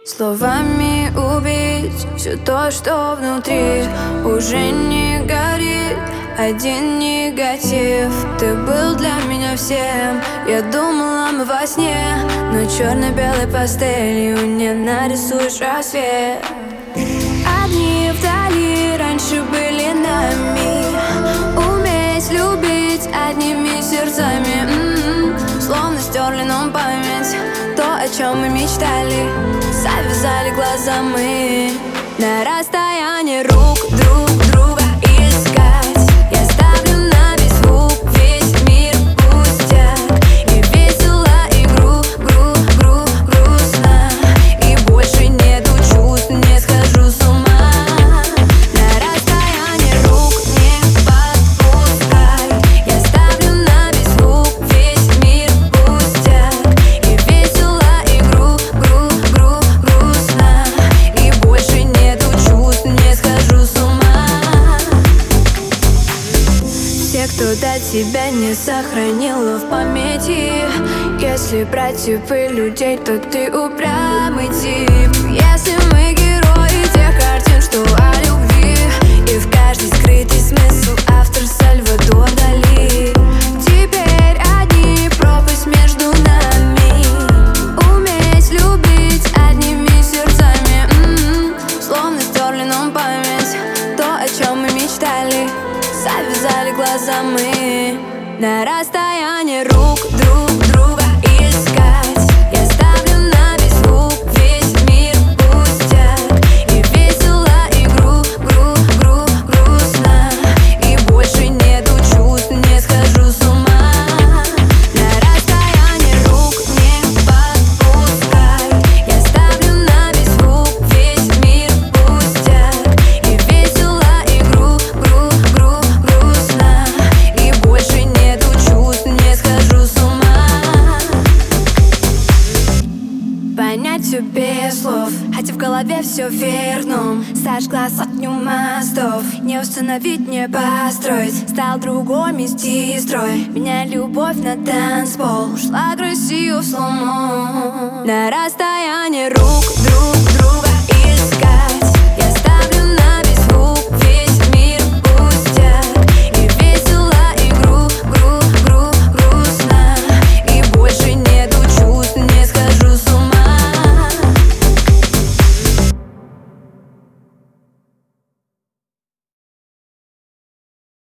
Словами убить все то, что внутри уже не горит. Один негатив. Ты был для меня всем. Я думала, мы во сне, но черно-белой пастелью не нарисуешь рассвет. Одни вдали раньше были нами. Уметь любить одними сердцами, словно стерли нам память. То, о чем мы мечтали, завязали глаза мы. На расстоянии рук друг друга искать. Я ставлю на весь звук, весь мир пустяк. И весело, и грустно. И больше нету чувств, не схожу с ума. На расстоянии рук не подпускай. Я ставлю на весь звук, весь мир пустяк. И весело, и грустно. И больше нету чувств, не схожу с ума. Все, кто до тебя не сохранила в памяти. Если брать типы людей, то ты упрямый тип. Если мы герои тех картин, что о любви, и в каждой скрытый смысл автор Сальвадор Дали. Теперь одни пропасть между нами. Уметь любить одними сердцами, словно стерли нам память. То, о чем мы мечтали, завязали глаза мы. На расстоянии рук друг друга искать. Я ставлю на весь звук, весь мир пустяк. И весело, и грустно. И больше нету чувств, не схожу с ума. На расстоянии рук не подпускай. Я ставлю на весь звук, весь мир пустяк. И весело, и грустно. И больше нету чувств, не схожу с ума. Понять все без слов, хотя в голове все вверх дном. Сожгла сотню мостов, не установить, не построить. Стал другой мести строй, меня любовь на танцпол. Ушла к Россию в сломо. На расстоянии рук друг